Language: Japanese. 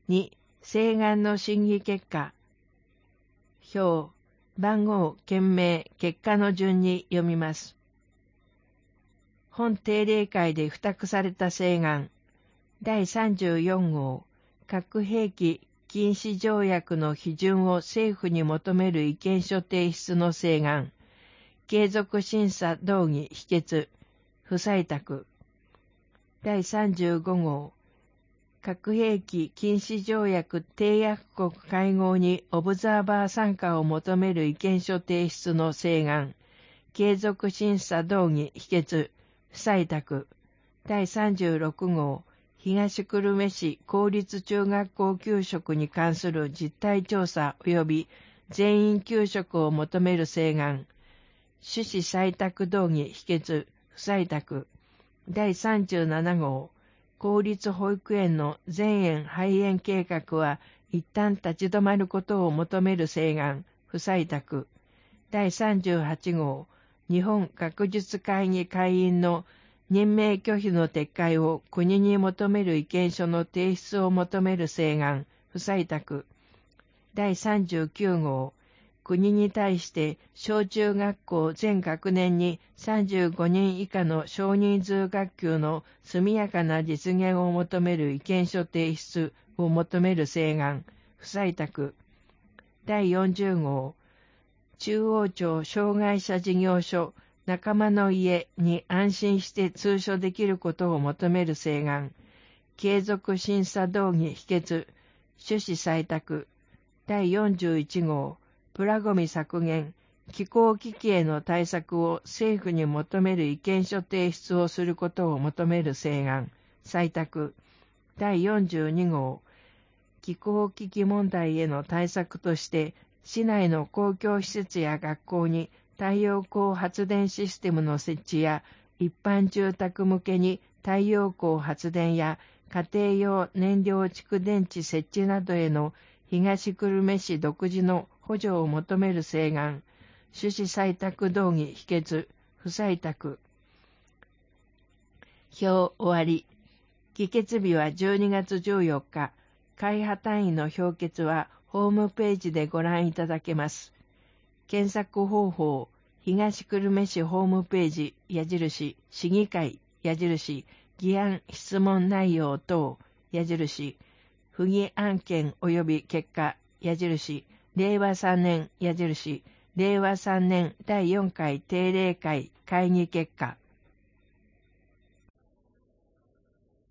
2、請願の審議結果。表、番号、件名、結果の順に読みます。本定例会で付託された請願。第34号、核兵器禁止条約の批准を政府に求める意見書提出の請願。継続審査動議否決。不採択。第35号、核兵器禁止条約締約国会合にオブザーバー参加を求める意見書提出の請願。継続審査動議否決。不採択。第36号、東久留米市公立中学校給食に関する実態調査及び全員給食を求める請願。趣旨採択動議否決。不採択。第37号、公立保育園の全園廃園計画は一旦立ち止まることを求める請願。不採択。第38号、日本学術会議会員の任命拒否の撤回を国に求める意見書の提出を求める請願。不採択。第39号、国に対して小中学校全学年に35人以下の少人数学級の速やかな実現を求める意見書提出を求める請願。不採択。第40号、中央庁障害者事業所仲間の家に安心して通所できることを求める請願。継続審査動議否決。趣旨採択。第41号、プラゴミ削減、気候危機への対策を政府に求める意見書提出をすることを求める請願。採択。第42号、気候危機問題への対策として、市内の公共施設や学校に太陽光発電システムの設置や、一般住宅向けに太陽光発電や家庭用燃料蓄電池設置などへの東久留米市独自の補助を求める請願。趣旨採択動議否決。不採択。表終わり。議決日は12月14日。会派単位の表決はホームページでご覧いただけます。検索方法、東久留米市ホームページ、矢印、市議会、矢印、議案質問内容等、矢印、不議案件及び結果、矢印、令和3年、矢印、令和3年第4回定例会会議結果。